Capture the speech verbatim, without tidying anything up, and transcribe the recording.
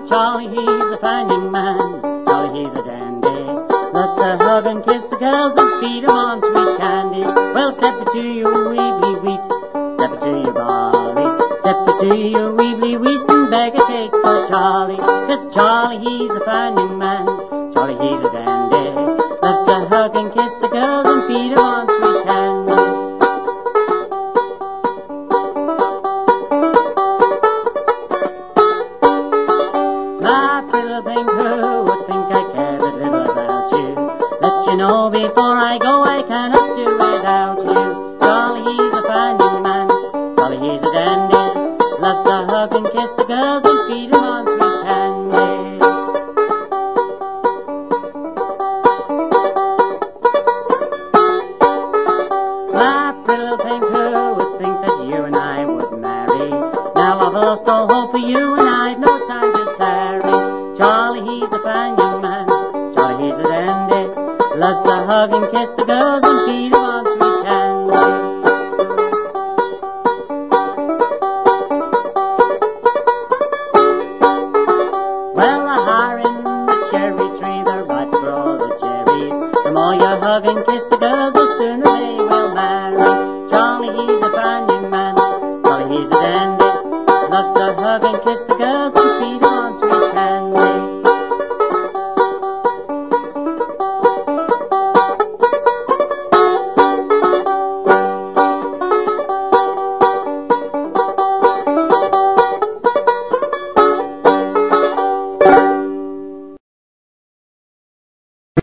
Charlie, he's a fine young man. Charlie, he's a dandy. Loves to hug and kiss the girls and feed 'em on sweet candy. Well, step it to your weebly wheat, step it to your barley, step it to your weebly wheat and beg a cake for Charlie. 'Cause Charlie, he's a fine young man. Charlie, he's a dandy. Loves to hug and kiss the girls and feed 'em on sweet candy. My pretty little thing who would think I care but little about you. Let you know before I go I cannot do without you. Charlie, he's a fine young man. Charlie, he's a dandy. Loves to hug and kiss the girls and feed 'em on sweet candy. My pretty little thing who would think that you and I would marry. Now I've lost all hope for you and I've no time to tarry.